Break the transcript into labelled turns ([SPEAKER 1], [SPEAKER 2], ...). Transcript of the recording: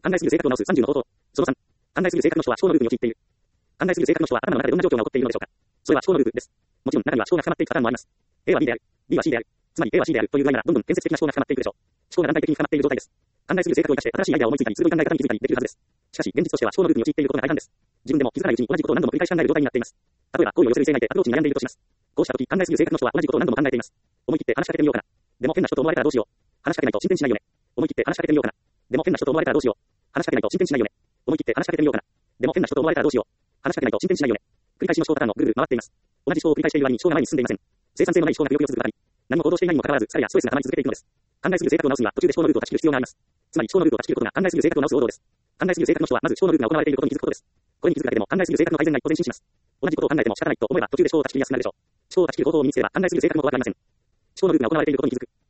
[SPEAKER 1] 考えすぎる性格を直す30の方法。その3、考えすぎる性格の人は思考のループに陥っている。考えすぎる性格の人は頭の中でどんな状況が起こっているのでしょうか。それは思考のループです。もちろん中には思考が深まっていくパターンもあります。A は B である。B は C である。つまり A は C であるというぐらいならどんどん建設的な思考が深まっていくでしょう。思考が段階的に深まっている状態です。考えすぎる性格を生かして新しいアイデアを思いついたり、鋭い考え方に気づいたりできるはずです。しかし、現実としては思考のループに陥っていることが大半です。自分でも気づかないうちに同じことを何度も繰り返し考える状態になっています。例えば、好意を寄せる異性がいてアプローチに悩んでいるとします。こうした時、考えすぎる性格の人は同じことを何度も考えています。思い切って話しかけてみようかな。でも変な人と思われたらどうしよう。話しかけないと進展しないよね。思い切って話しかけてみようかな。でも変な人と思われたらどうしよう。話しかけないと進展しないよね。思い切って話しかけてみようかな。でも変な人と思われたらどうしよう。話しかけないと進展しないよね。繰り返しの思考パターンのぐるぐる回っています。同じ思考を繰り返している割に思考が前に進んでいません。生産性のない思考がくよくよ続くばかり。何も行動していないにもかかわらず、疲れやストレスが溜まり続けていくのです。考えすぎる性格を直すには途中で思考のループを断ち切る必要があります。つまり思考のループを断ち切ることが考えすぎる性格を直す王道です。考えすぎる性格の人はまず思考のループが行われていることに気づくことです。これに気づくだけでも考えすぎる性格の改善が一歩前進します。同じことを考えても仕方ないと思えば途中で思考を断ち切りやすくなるでしょう。思考を断ち切る方法を身につければ考えすぎる性格も怖くありません。思考のループが行われていることに気づく。